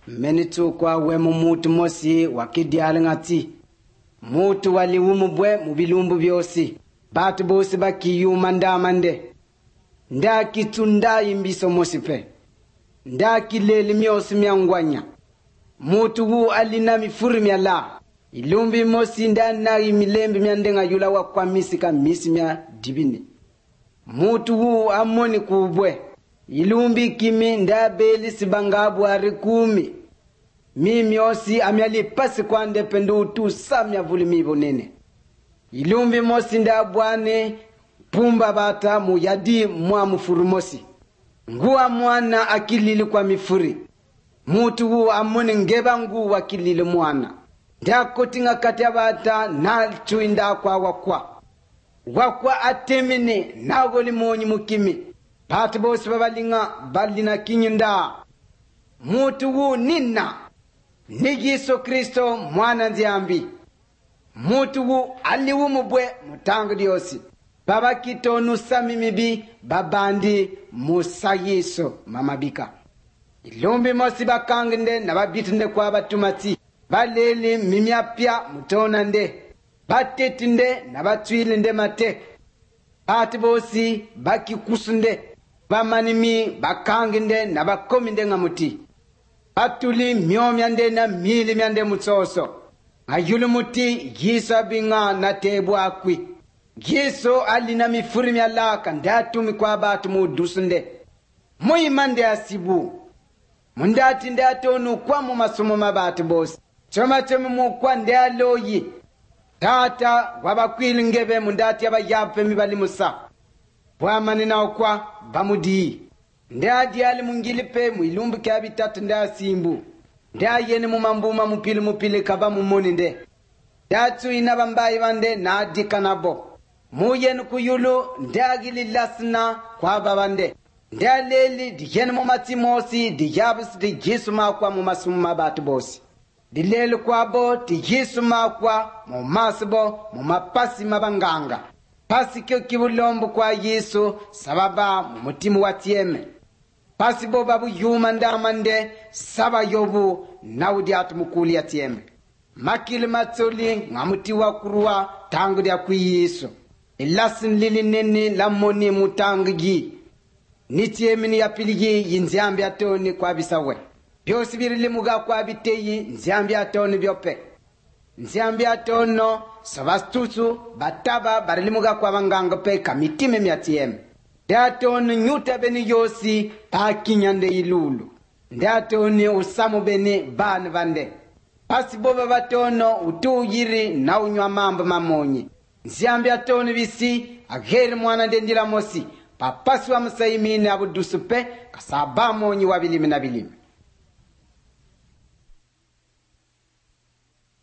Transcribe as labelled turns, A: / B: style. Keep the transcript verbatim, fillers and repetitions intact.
A: menitu kwa wemu mutu mosi wakidiali ngati. Mutu wali umubwe mubilumbu byosi. Batu bosi baki yuma ndamande. Nda kitunda imbiso mosipe. Nda kileli myosi miangwanya. Mutu wu alina mifuri miala. Ilumbi mosi nda na imilembi miandenga yula wa kwa misika misi mia dibini. Mutu wu amoni kubwe. Ilumbi kimi nda beli sibangabu harikumi. Mimi osi amiali pasi kwa ndependu utu samya vulimibo nene. Ilumbi mosi nda bwane pumba bata muyadi mwa mufuru mosi. Nguwa mwana akilili kwa mifuri. Mutu wu amoni ngeba ngu wakilili mwana. Nda kotinga katia bata na chuinda kwa wakwa. Wakwa atemine na goli monyi mukimi. Batu bosi babalinga balina kinyinda. Mutu wu nina. Nigiso Kristo mwana nziambi. Mutu wu aliwu mubwe mutangu diosi. Baba kito nusami mibi babandi musayiso mamabika. Ilumbi mosi bakangende na babitinde kwa batumati. Baleli mimiapya mutonande. Batetinde na batwilinde mate. Batu bosi baki kusunde. Bamanimi bakangende na bakominde ngamuti. Batuli myomyande na mili myande mutsoso. Ayulu muti giso binga na tebu akwi. Giso alina mifuri myalaka ndatu mikwa batu mudusunde. Muimande asibu. Mundati ndatonu kwa mumasumo mabatu bosi. Choma choma mukwa ndaloyi. Tata wabakwili ngebe mundati abayape mibali musa. Wamani na okwa bamudi. Ndadi ali mungilipe muilumbu kia bitatu nda simbu. Nda yene mumambuma mupili mupili kaba mumoni nde. Datu inabambayi wande na adika nabo. Muyenu kuyulu ndagili lasna kwa babande. Nda leli di yene mumati mosi di yabus di jisuma kwa mumasuma batu bosi. Di leli kwa bo di jisuma kwa mumasibo mumapasi mabanganga. Pasi kyo kibulombu kwa Yesu sababa mumutimu watieme. Pasi bo babu yuma ndamande saba yobu naudi atumukuli atieme. Makili matsoli ngamuti wa kuruwa tangu dia kui Yesu. Ilasin lili nene lamoni mutangi. Nitieme ni apiligi yinziambi atoni kwa bisawe. Biosi birili muga kwa biteyi nziambi atoni biope. Nziambi atono sabastusu bataba barilimuga kwa banganga pe kamitime myatiem. Ndatono nyuta beni yosi pakinyande ilulu. Ndatono usamu beni bani vande. Pasi boba batono utu yiri na unywa mambo mamonyi. Nziambi atono bisi ageri mwana ndendila mosi. Papasi wa msaimini abudusupe kasaba monyi wabilimi na bilimi.